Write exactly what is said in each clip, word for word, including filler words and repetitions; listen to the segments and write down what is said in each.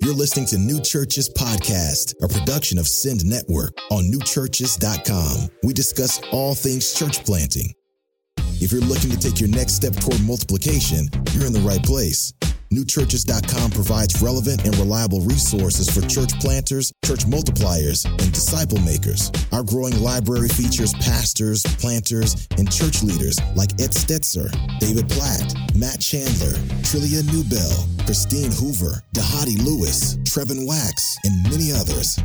You're listening to New Churches Podcast, a production of Send Network on new churches dot com. We discuss all things church planting. If you're looking to take your next step toward multiplication, you're in the right place. new churches dot com provides relevant and reliable resources for church planters, church multipliers, and disciple makers. Our growing library features pastors, planters, and church leaders like Ed Stetzer, David Platt, Matt Chandler, Trillia Newbell, Christine Hoover, Dahadi Lewis, Trevin Wax, and many others.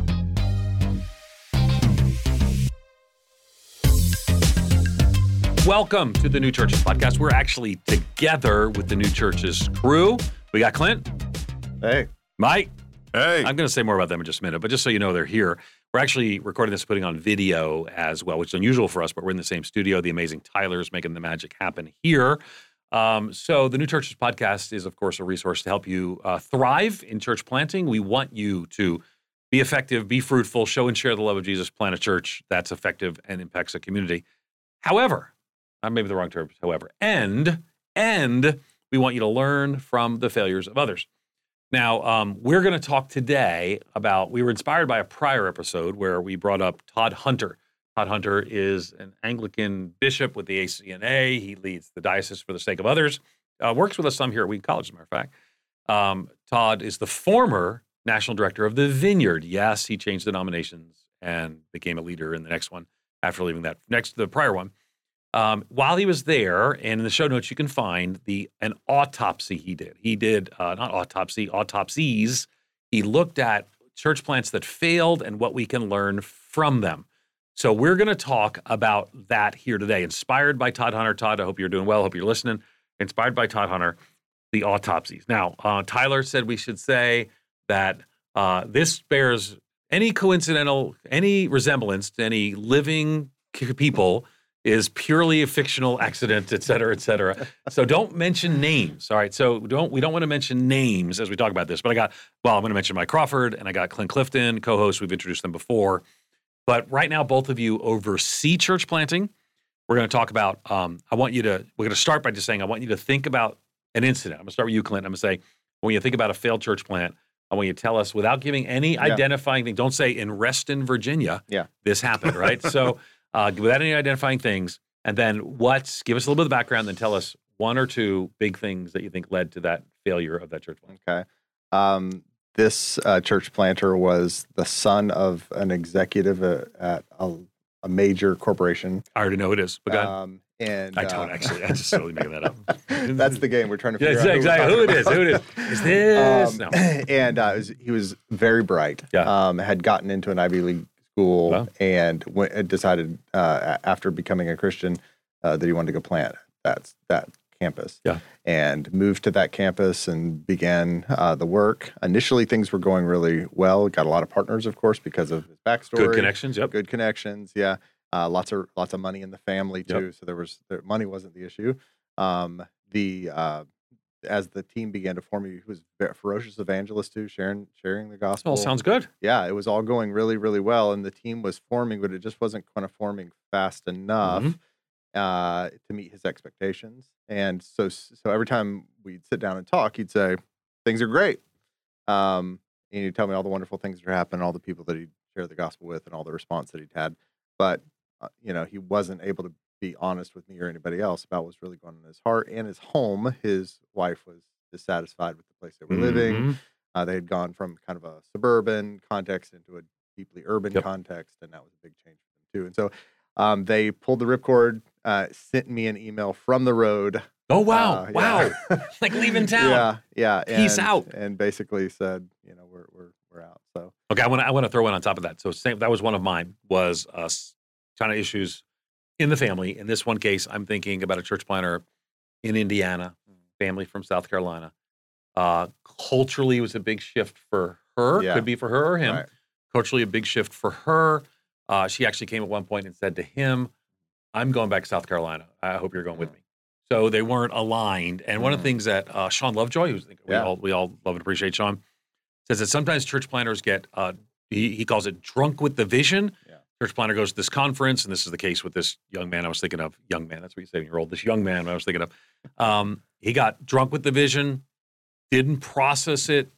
Welcome to the New Churches Podcast. We're actually together with the New Churches crew. We got Clint. Hey. Mike. Hey. I'm going to say more about them in just a minute, but just so you know, they're here. We're actually recording this, putting on video as well, which is unusual for us, but we're in the same studio. The amazing Tyler's making the magic happen here. Um, so the New Churches Podcast is, of course, a resource to help you uh, thrive in church planting. We want you to be effective, be fruitful, show and share the love of Jesus, plant a church that's effective and impacts a community. However, Uh, maybe the wrong terms, however. And, and we want you to learn from the failures of others. Now, um, we're going to talk today about, we were inspired by a prior episode where we brought up Todd Hunter. Todd Hunter is an Anglican bishop with the A C N A. He leads the Diocese for the Sake of Others, uh, works with us some here at Wheaton College, as a matter of fact. Um, Todd is the former national director of the Vineyard. Yes, he changed denominations and became a leader in the next one after leaving that next, the prior one. Um, while he was there, and in the show notes, you can find the an autopsy he did. He did, uh, not autopsy, autopsies. He looked at church plants that failed and what we can learn from them. So we're going to talk about that here today. Inspired by Todd Hunter. Todd, I hope you're doing well. I hope you're listening. Inspired by Todd Hunter, the autopsies. Now, uh, Tyler said we should say that uh, this bears any coincidental, any resemblance to any living people is purely a fictional accident, et cetera, et cetera. So don't mention names, all right? So don't we don't want to mention names as we talk about this. But I got, well, I'm going to mention Mike Crawford, and I got Clint Clifton, co-host. We've introduced them before. But right now, both of you oversee church planting. We're going to talk about, um, I want you to, we're going to start by just saying, I want you to think about an incident. I'm going to start with you, Clint. I'm going to say, when you think about a failed church plant, I want you to tell us, without giving any yeah. identifying thing, don't say in Reston, Virginia, yeah. this happened, right? So, Uh, without any identifying things, and then what's, give us a little bit of the background, then tell us one or two big things that you think led to that failure of that church plant. Okay. Um, this uh, church planter was the son of an executive uh, at a, a major corporation. I already know who it is, but go ahead. Um, and, I don't uh, actually, I'm just totally making that up. That's the game. We're trying to yeah, figure out exactly who, who it is. Who it is. Is this? Um, no. And uh, it was, he was very bright. Yeah. Um, had gotten into an Ivy League school wow. and went, decided uh, after becoming a Christian uh, that he wanted to go plant that that campus. Yeah. And moved to that campus and began uh, the work. Initially, things were going really well. Got a lot of partners, of course, because of his backstory. Good connections. Yep. Good connections. Yeah. Uh, lots of lots of money in the family too. Yep. So there was there, money wasn't the issue. Um, the uh, as the team began to form, he was a ferocious evangelist too, sharing sharing the gospel. All sounds good. Yeah, it was all going really, really well, and the team was forming, but it just wasn't kind of forming fast enough mm-hmm. uh, to meet his expectations. And so, so every time we'd sit down and talk, he'd say, "Things are great," um, and he'd tell me all the wonderful things that are happening, all the people that he'd shared the gospel with, and all the response that he'd had. But uh, you know, he wasn't able to be honest with me or anybody else about what's really going on in his heart and his home. His wife was dissatisfied with the place they were mm-hmm. living. Uh, they had gone from kind of a suburban context into a deeply urban yep. context, and that was a big change for them too. And so um, they pulled the ripcord, uh, sent me an email from the road. Oh, wow. Uh, wow. Yeah. Like leaving town. Yeah. Yeah. Peace and, out. And basically said, you know, we're, we're, we're out. So, okay. I want to, I want to throw in on top of that. So same, that was one of mine was uh, kind of issues in the family. In this one case, I'm thinking about a church planter in Indiana, family from South Carolina. Uh, culturally, it was a big shift for her. Yeah. Could be for her or him. Right. Culturally, a big shift for her. Uh, she actually came at one point and said to him, I'm going back to South Carolina. I hope you're going with me. So they weren't aligned. And one of the things that uh, Sean Lovejoy, who's we, yeah. all, we all love and appreciate Sean, says that sometimes church planters get, uh, he, he calls it drunk with the vision. Yeah. Church planter goes to this conference, and this is the case with this young man I was thinking of. Young man, that's what you say when you're old. This young man I was thinking of. Um, he got drunk with the vision, didn't process it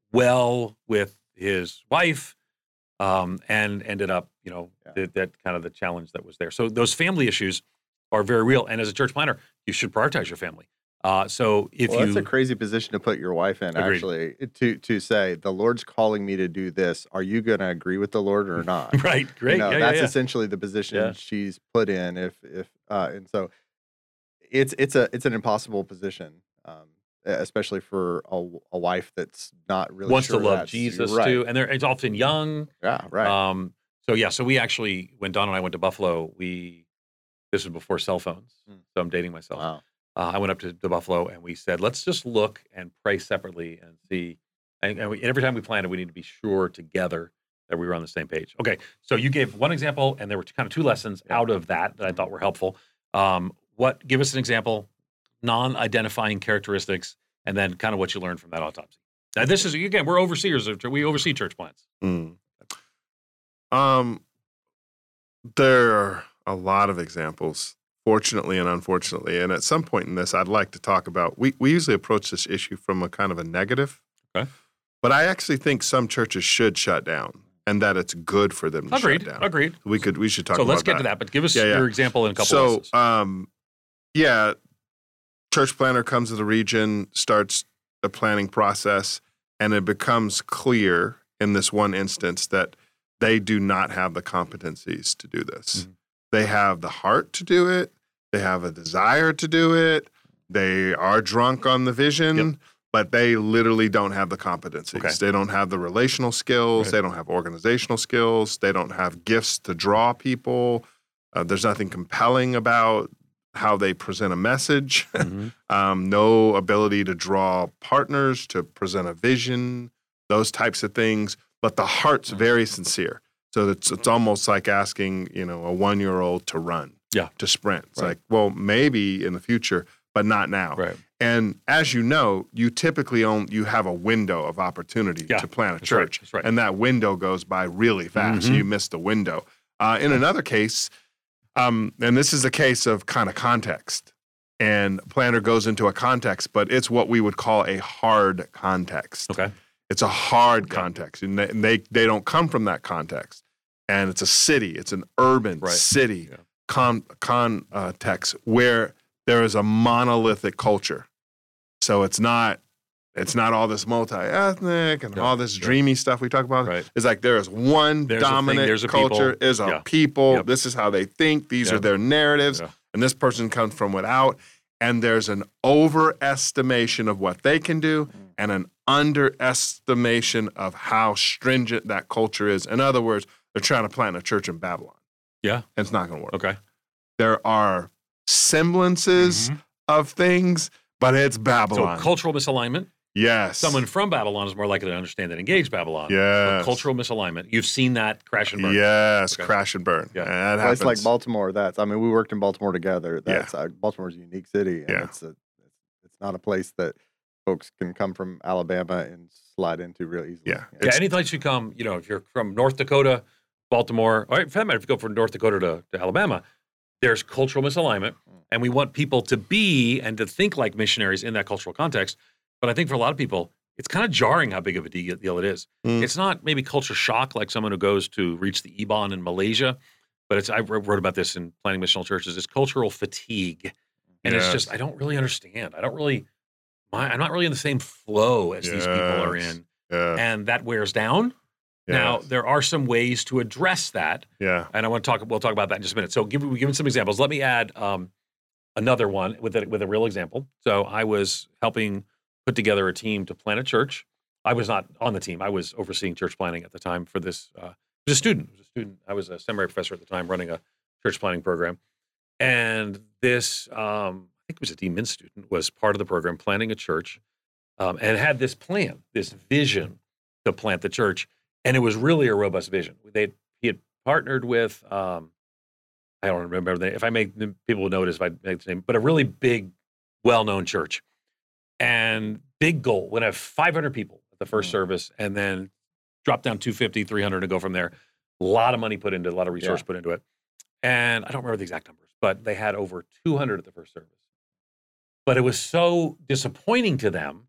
well with his wife, um, and ended up, you know, Yeah. that, that kind of the challenge that was there. So those family issues are very real. And as a church planner, you should prioritize your family. Uh, so if well, you, that's a crazy position to put your wife in, Agreed. actually, to to say, the Lord's calling me to do this. Are you going to agree with the Lord or not? right, great, You know, yeah, that's yeah, yeah. essentially the position Yeah. she's put in. If if uh, and so it's it's a it's an impossible position, um, especially for a, a wife that's not really Wants sure to love that's- Jesus right. too, and they're it's often young. Yeah, right. Um, so yeah, so we actually, when Don and I went to Buffalo, we this was before cell phones, Mm. so I'm dating myself. Wow. Uh, I went up to, to Buffalo and we said, let's just look and pray separately and see. And, and, we, and every time we planned it, we need to be sure together that we were on the same page. Okay, so you gave one example, and there were kind of two lessons Yeah. out of that that I thought were helpful. Um, what? Give us an example, non-identifying characteristics, and then kind of what you learned from that autopsy. Now, this is again, we're overseers. Of, we oversee church plants. Mm. Um, there are a lot of examples, fortunately and unfortunately. And at some point in this, I'd like to talk about, we, we usually approach this issue from a kind of a negative. Okay. But I actually think some churches should shut down and that it's good for them to Agreed. shut down. Agreed. We could, we should talk So about let's get that. to that. But give us Yeah, yeah. your example in a couple So, lessons. um, yeah, church planner comes to the region, starts the planning process, and it becomes clear in this one instance that they do not have the competencies to do this. Mhm. They have the heart to do it. They have a desire to do it. They are drunk on the vision, Yep. but they literally don't have the competencies. Okay. They don't have the relational skills. Right. They don't have organizational skills. They don't have gifts to draw people. Uh, there's nothing compelling about how they present a message. Mhm. um, no ability to draw partners, to present a vision, those types of things. But the heart's very sincere. So it's it's almost like asking, you know, a one-year-old to run, Yeah. to sprint. It's Right. like, well, maybe in the future, but not now. Right. And as you know, you typically own you have a window of opportunity Yeah, to plant a that's right, church, that's right. and that window goes by really fast. Mhm. You miss the window. Uh, in another case, um, and this is a case of kind of context, and planner goes into a context, but it's what we would call a hard context. Okay. It's a hard Yeah. context, and they, and they they don't come from that context. And it's a city, it's an urban Right. city Yeah. con context where there is a monolithic culture. So it's not it's not all this multi-ethnic and Yeah. all this Yeah. dreamy stuff we talk about. Right. It's like there is one There's a thing, dominant there's a culture, people. is a Yeah. people. Yep. This is how they think. These Yeah. are their narratives. Yeah. And this person comes from without. And there's an overestimation of what they can do and an underestimation of how stringent that culture is. In other words, they're trying to plant a church in Babylon. Yeah. And it's not going to work. Okay. There are semblances Mhm. of things, but it's Babylon. So cultural misalignment. yes. Someone from Babylon is more likely to understand and engage Babylon. Yes. But cultural misalignment. You've seen that crash and burn. Yes, Okay. crash and burn. Yeah. And that Well, it's like happens. Baltimore. That's I mean, we worked in Baltimore together. Yeah. That's uh, Baltimore's a unique city, and Yeah. it's a it's, it's not a place that folks can come from Alabama and slide into real easily. Yeah. Yeah, It's- any place you come, you know, if you're from North Dakota, Baltimore, or for that matter, if you go from North Dakota to, to Alabama, there's cultural misalignment. And we want people to be and to think like missionaries in that cultural context. But I think for a lot of people, it's kind of jarring how big of a de- deal it is. Mm. It's not maybe culture shock like someone who goes to reach the Iban in Malaysia, but it's I wrote wrote about this in Planning Missional Churches. It's cultural fatigue. And it's just, Yes. I don't really understand. I don't really, my, I'm not really in the same flow as these people are Yes. in. yeah. And that wears down. Now, yes. there are some ways to address that, yeah. and I want to talk. We'll talk about that in just a minute. So, give we give some examples. Let me add um, another one with a, with a real example. So, I was helping put together a team to plant a church. I was not on the team. I was overseeing church planning at the time for this. Uh, I was a student. I was a student. I was a seminary professor at the time, running a church planning program, and this um, I think it was a D Min student was part of the program, planning a church, um, and had this plan, this vision to plant the church. And it was really a robust vision. They he had partnered with um, I don't remember the name. If I make people will notice if I make the name, but a really big, well-known church, and big goal. We'd have five hundred people at the first Mm. service, and then drop down two fifty, three hundred to go from there. A lot of money put into it, a lot of resource Yeah. put into it, and I don't remember the exact numbers, but they had over two hundred at the first service. But it was so disappointing to them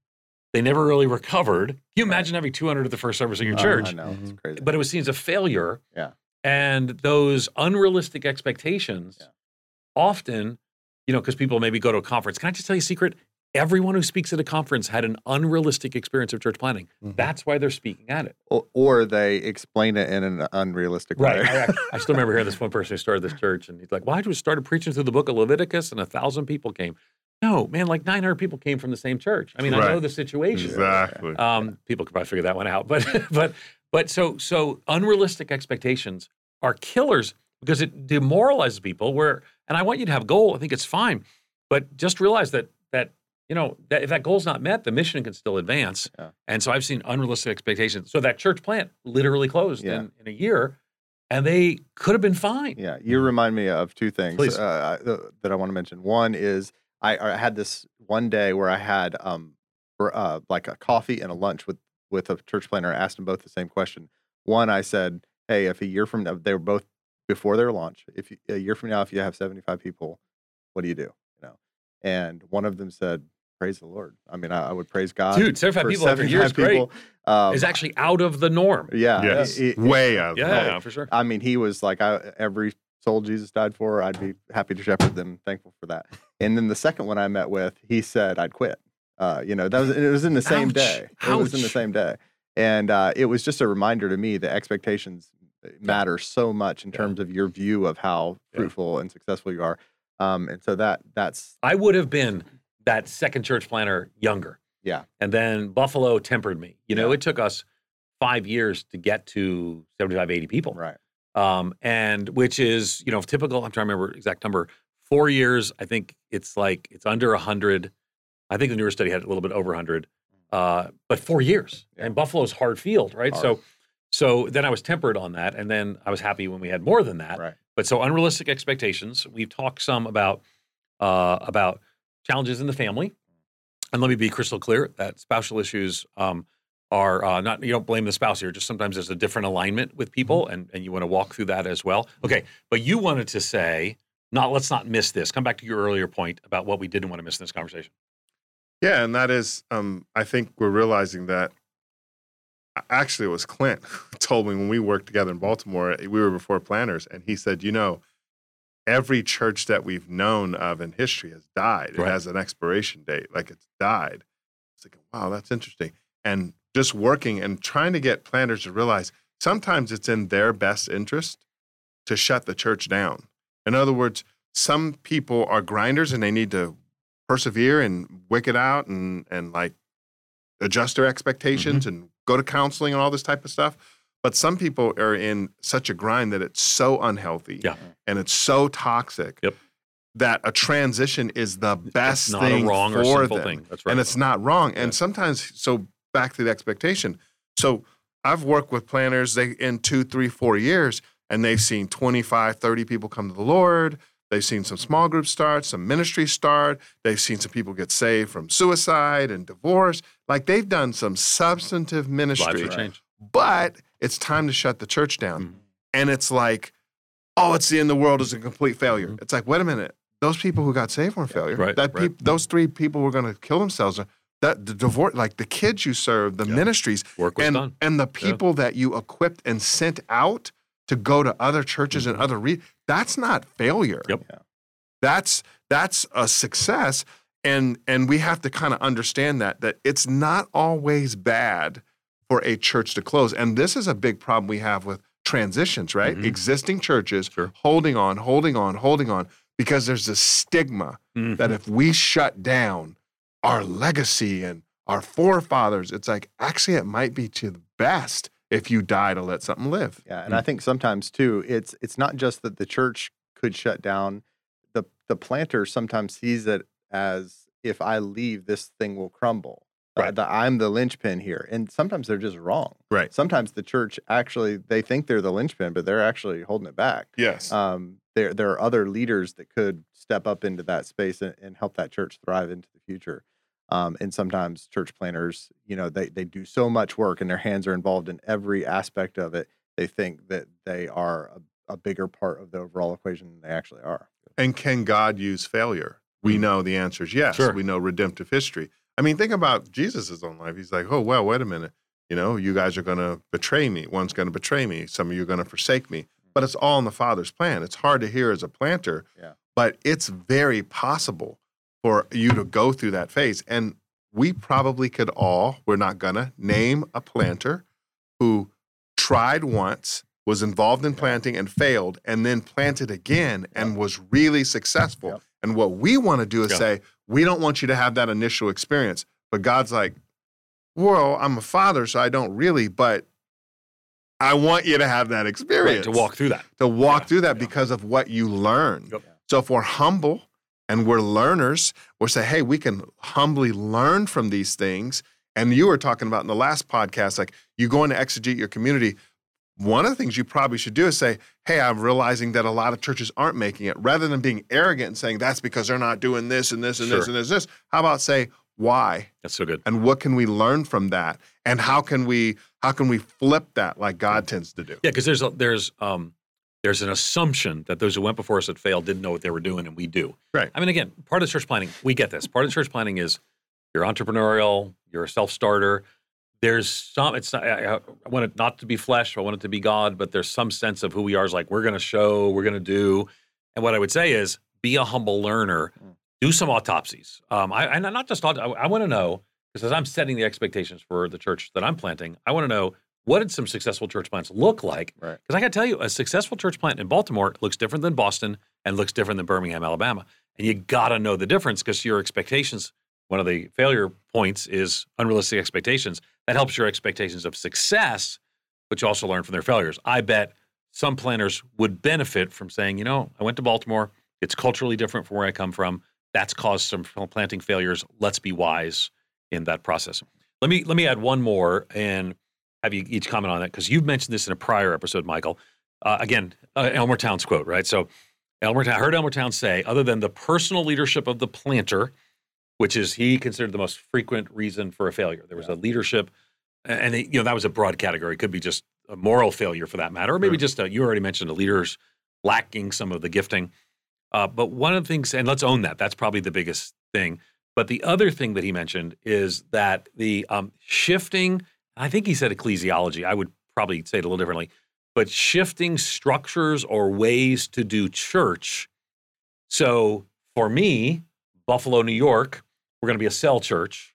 They never really recovered. Can you imagine having two hundred at the first service in your Oh, church? I know, it's crazy. But it was seen as a failure. Yeah. And those unrealistic expectations Yeah. often, you know, because people maybe go to a conference. Can I just tell you a secret? Everyone who speaks at a conference had an unrealistic experience of church planting. Mhm. That's why they're speaking at it. or, or they explain it in an unrealistic way. I, I, I still remember hearing this one person who started this church, and he's like, well, I just started preaching through the book of Leviticus, and a thousand people came. No, man, like nine hundred people came from the same church. I mean, I Right. know the situation. Exactly. Um, people could probably figure that one out. But but but so so unrealistic expectations are killers because it demoralizes people. Where and I want you to have a goal. I think it's fine, but just realize that that you know that if that goal's not met, the mission can still advance. Yeah. And so I've seen unrealistic expectations. So that church plant literally closed Yeah. in, in a year, and they could have been fine. Yeah, you remind me of two things Please. uh, I- th- that I want to mention. One is I, I had this one day where I had um for, uh, like a coffee and a lunch with with a church planner. I asked them both the same question. One, I said, "Hey, if a year from now they were both before their launch, if you, a year from now, if you have seventy-five people, what do you do?" You know, and one of them said, "Praise the Lord." I mean, I, I would praise God. Dude, seventy-five for people after a year is great. people. Um, It's actually out of the norm. yeah, Yes. it- it- Way out. Yeah, Right. for sure. I mean, he was like, I, every soul Jesus died for, I'd be happy to shepherd them, thankful for that. And then the second one I met with, he said I'd quit. Uh, you know, that was it was in the same Ouch. day. It was in the Ouch. same day, and uh, it was just a reminder to me that expectations matter so much in Yeah. terms of your view of how Yeah. fruitful and successful you are. Um, and so that that's I would have been that second church planter younger. yeah, And then Buffalo tempered me. You know, Yeah. it took us five years to get to seventy-five, eighty people. right. Um, and which is, you know, typical. I'm trying to remember exact number. Four years, I think it's like, it's under one hundred. I think the newer study had a little bit over one hundred. Uh, but four years. Yeah. And Buffalo's hard field, right? Hard. So so then I was tempered on that. And then I was happy when we had more than that. Right. But so unrealistic expectations. We've talked some about uh, about challenges in the family. And let me be crystal clear that spousal issues um, are uh, not, you don't blame the spouse here, just sometimes there's a different alignment with people and, and you want to walk through that as well. Okay, but you wanted to say, not let's not miss this. Come back to your earlier point about what we didn't want to miss in this conversation. Yeah, and that is, um, I think we're realizing that. Actually, it was Clint who told me when we worked together in Baltimore. We were before planners, and he said, "You know, every church that we've known of in history has died. It Right. has an expiration date, like it's died." I was thinking, "Wow, that's interesting." And just working and trying to get planners to realize sometimes it's in their best interest to shut the church down. In other words, some people are grinders and they need to persevere and wick it out and and like adjust their expectations Mm-hmm. and go to counseling and all this type of stuff. But some people are in such a grind that it's so unhealthy Yeah. and it's so toxic Yep. that a transition is the best It's not thing a wrong for or sinful them. thing. That's right. And it's not wrong. Yeah. And sometimes, so back to the expectation. So I've worked with planners they in two, three, four years, and they've seen twenty-five, thirty people come to the Lord. They've seen some small groups start, some ministries start. They've seen some people get saved from suicide and divorce. Like they've done some substantive Lives ministry. will change. But it's time to shut the church down. Mhm. And it's like, oh, it's the end of the world is a complete failure. Mhm. It's like, wait a minute. Those people who got saved weren't failure. Right, That right. peop- those three people were going to kill themselves. That the divorce, like the kids you served, the Yeah. ministries, Work was and done. and the people that you equipped and sent out to go to other churches and other re- that's not failure. Yep. Yeah. That's that's a success, and and we have to kind of understand that that it's not always bad for a church to close. And this is a big problem we have with transitions, right? Mhm. Existing churches Sure. holding on, holding on, holding on, because there's this stigma Mhm. that if we shut down our legacy and our forefathers, it's like actually it might be to the best if you die to let something live. Yeah, and I think sometimes too, it's it's not just that the church could shut down. The the planter sometimes sees it as if I leave, this thing will crumble. Uh, Right. that I'm the linchpin here, and sometimes they're just wrong. Right. Sometimes the church actually they think they're the linchpin, but they're actually holding it back. Yes. Um, there there are other leaders that could step up into that space and, and help that church thrive into the future. Um, and sometimes church planners, you know, they they do so much work and their hands are involved in every aspect of it. They think that they are a, a bigger part of the overall equation than they actually are. And can God use failure? We Mm. know the answer is yes. Sure. We know redemptive history. I mean, think about Jesus' own life. He's like, oh, well, wait a minute. You know, you guys are going to betray me. One's going to betray me. Some of you are going to forsake me. But it's all in the Father's plan. It's hard to hear as a planter, Yeah. but it's very possible for you to go through that phase. And we probably could all, we're not going to, name a planter who tried once, was involved in planting and failed, and then planted again and was really successful. Yep. And what we want to do is Yeah. say, we don't want you to have that initial experience. But God's like, well, I'm a father, so I don't really, but I want you to have that experience. Right, to walk through that. To walk Yeah, through that yeah. because of what you learned. Yep. So if we're humble and we're learners, we'll say, hey, we can humbly learn from these things. And you were talking about in the last podcast, like you go in to exegete your community. One of the things you probably should do is say, hey, I'm realizing that a lot of churches aren't making it. Rather than being arrogant and saying that's because they're not doing this and this and Sure. this and this, this. How about say, why? That's so good. And what can we learn from that? And how can we how can we flip that like God tends to do? Yeah, because there's a, there's um there's an assumption that those who went before us that failed didn't know what they were doing, and we do. Right. I mean, again, part of church planning, we get this. Part of church planning is you're entrepreneurial, you're a self-starter. There's some, it's not, I, I want it not to be flesh, I want it to be God, but there's some sense of who we are is like, we're going to show, we're going to do. And what I would say is be a humble learner, do some autopsies. Um, I, and not just, aut- I, I want to know, because as I'm setting the expectations for the church that I'm planting, I want to know, what did some successful church plants look like? Right. Because I got to tell you, a successful church plant in Baltimore looks different than Boston and looks different than Birmingham, Alabama. And you got to know the difference because your expectations, one of the failure points is unrealistic expectations. That helps your expectations of success, but you also learn from their failures. I bet some planners would benefit from saying, you know, I went to Baltimore. It's culturally different from where I come from. That's caused some planting failures. Let's be wise in that process. Let me let me add one more and have you each comment on that, because you've mentioned this in a prior episode, Michael. Uh, again, uh, Elmer Towns quote, right? So Elmer, I heard Elmer Towns say, other than the personal leadership of the planter, which is he considered the most frequent reason for a failure. There was a leadership, and he, you know that was a broad category. It could be just a moral failure for that matter, or maybe Right. just a, you already mentioned a leader's lacking some of the gifting. Uh, but one of the things, and let's own that, that's probably the biggest thing. But the other thing that he mentioned is that the um, shifting, I think he said ecclesiology, I would probably say it a little differently, but shifting structures or ways to do church. So for me, Buffalo, New York, we're going to be a cell church.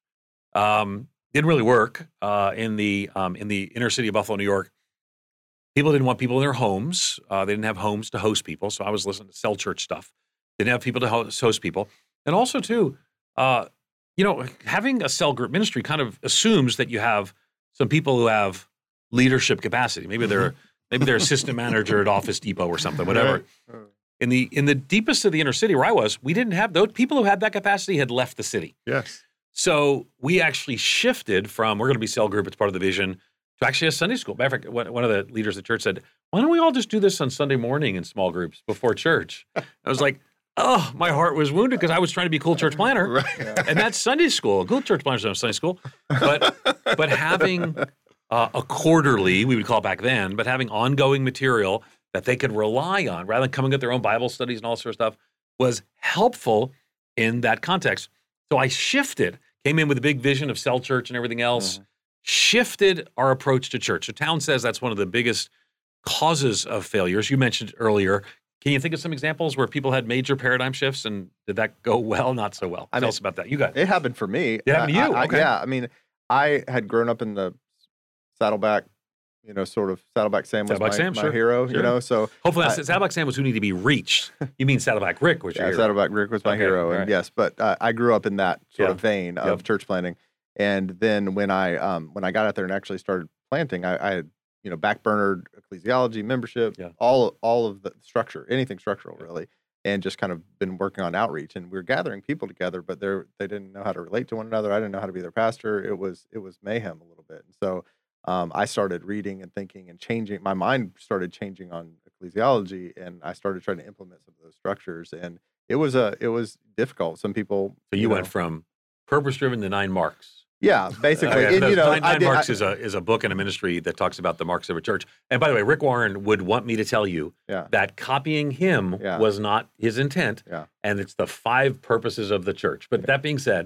Um, didn't really work uh, in the um, in the inner city of Buffalo, New York. People didn't want people in their homes. Uh, they didn't have homes to host people. So I was listening to cell church stuff. Didn't have people to host, host people. And also, too, uh, you know, having a cell group ministry kind of assumes that you have some people who have leadership capacity. Maybe they're maybe they're a assistant manager at Office Depot or something, whatever. Right. In the in the deepest of the inner city where I was, we didn't have those people who had that capacity had left the city. Yes. So we actually shifted from we're going to be cell group, it's part of the vision, to actually a Sunday school. Matter of fact, one one of the leaders of the church said, why don't we all just do this on Sunday morning in small groups before church? I was like, oh, my heart was wounded because I was trying to be a cool church planner. Right. And that's Sunday school. A cool church planner is not Sunday school. But, but having uh, a quarterly, we would call it back then, but having ongoing material that they could rely on rather than coming up with their own Bible studies and all sorts of stuff was helpful in that context. So I shifted, came in with a big vision of cell church and everything else, Mm-hmm. shifted our approach to church. So Town says that's one of the biggest causes of failures. You mentioned earlier. Can you think of some examples where people had major paradigm shifts and did that go well, not so well? I Tell mean, us about that. You got it. It happened for me. It happened to I- you? I- Okay. Yeah, I mean, I had grown up in the Saddleback, you know, sort of Saddleback Sam was Saddleback my, Sam, my sure, hero, sure. you know. So Hopefully, I- that's Saddleback Sam was who needed to be reached. You mean Saddleback Rick was your yeah, hero. Saddleback Rick was my Okay, hero, all and right. yes, but uh, I grew up in that sort Yeah. of vein of Yep. church planting. And then when I um, when I got out there and actually started planting, I, I had you know backburnered ecclesiology, membership, Yeah. all all of the structure, anything structural really, and just kind of been working on outreach. And we were gathering people together, but they they didn't know how to relate to one another. I didn't know how to be their pastor. It was it was mayhem a little bit. And so um, I started reading and thinking and changing. My mind started changing on ecclesiology, and I started trying to implement some of those structures. And it was a it was difficult. Some people. So you know, went from purpose-driven to nine marks. Yeah, basically. Okay, and, so you know, nine, I Nine did, Marks I- is a is a book and a ministry that talks about the marks of a church. And by the way, Rick Warren would want me to tell you Yeah. that copying him Yeah. was not his intent, Yeah. and it's the five purposes of the church. But that being said,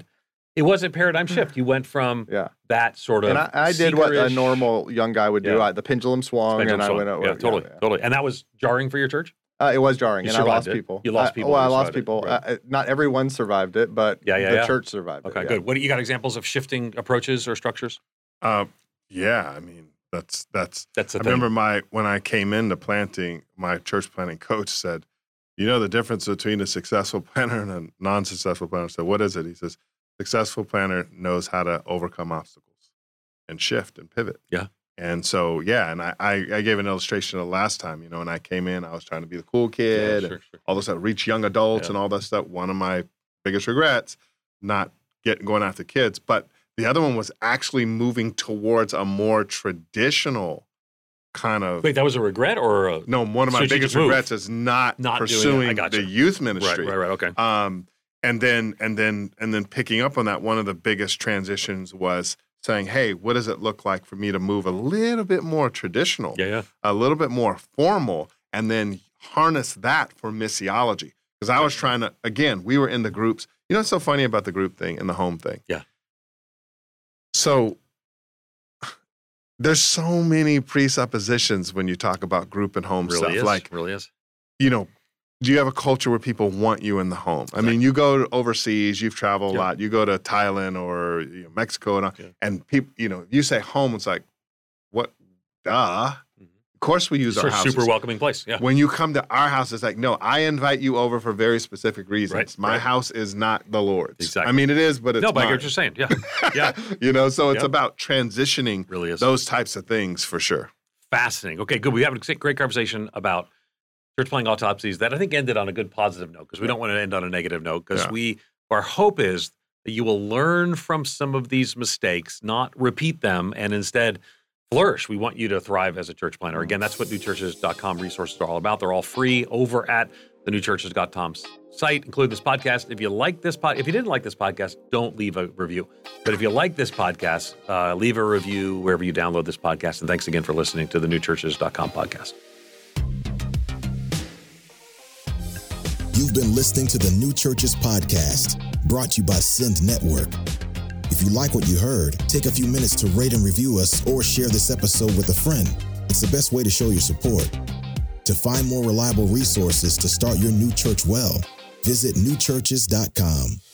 It was a paradigm shift. You went from Yeah. that sort of And I, I did what a seeker-ish- normal young guy would do. Yeah. I, the pendulum swung, Pendulum and swung. I went. Yeah, over- totally, yeah. totally. And that was jarring for your church? Uh, it was jarring, You and I survived lost it. people. You lost I- people, well, I you lost survived it. people. Right. Uh, not everyone survived it, but Yeah, yeah, the yeah. church survived Okay, it. yeah. good. What do you got examples of shifting approaches or structures? Uh, yeah, I mean that's that's. That's the I thing. remember my when I came into planting, my church planting coach said, "You know the difference between a successful planner and a non-successful planner." I said, "What is it?" He says, "Successful planner knows how to overcome obstacles and shift and pivot." Yeah. And so, yeah, and I, I, I gave an illustration of the last time, you know, when I came in, I was trying to be the cool kid, Yeah, and sure, sure. all of a sudden reach young adults Yeah. and all that stuff. One of my biggest regrets, not getting going after kids. But the other one was actually moving towards a more traditional kind of. Wait, that was a regret or a, no, one of my strategic biggest move. regrets is not, Not doing it. I pursuing gotcha. the youth right, ministry. right, right. Okay. Um, and then and then and then picking up on that, one of the biggest transitions was saying, "Hey, what does it look like for me to move a little bit more traditional, Yeah, yeah. a little bit more formal, and then harness that for missiology?" Because I was trying to, again, we were in the groups. You know what's so funny about the group thing and the home thing? Yeah. So there's so many presuppositions when you talk about group and home Really stuff. is. Like, really is. you know, do you have a culture where people want you in the home? I mean, you go overseas, you've traveled a Yeah. lot. You go to Thailand or you know, Mexico, and, all, Yeah. and people, you know, you say home, it's like, what? Duh. Mhm. Of course, we use It's our a houses. super welcoming place. Yeah. When you come to our house, it's like, no, I invite you over for very specific reasons. Right, My right. house is not the Lord's. Exactly. I mean, it is, but it's no, but I get mine. what you're saying. Yeah. Yeah. You know, so it's Yep. about transitioning Really is. those types of things for sure. Fascinating. Okay, good. We have a great conversation about church planting autopsies that I think ended on a good positive note because we don't want to end on a negative note because Yeah. we our hope is that you will learn from some of these mistakes, not repeat them, and instead flourish. We want you to thrive as a church planter. Again, that's what new churches dot com resources are all about. They're all free over at the new churches dot com site, including this podcast. If you like this pod, if you didn't like this podcast, don't leave a review. But if you like this podcast, uh, leave a review wherever you download this podcast. And thanks again for listening to the new churches dot com podcast. You've been listening to the New Churches Podcast, brought to you by Send Network. If you like what you heard, take a few minutes to rate and review us or share this episode with a friend. It's the best way to show your support. To find more reliable resources to start your new church well, visit new churches dot com.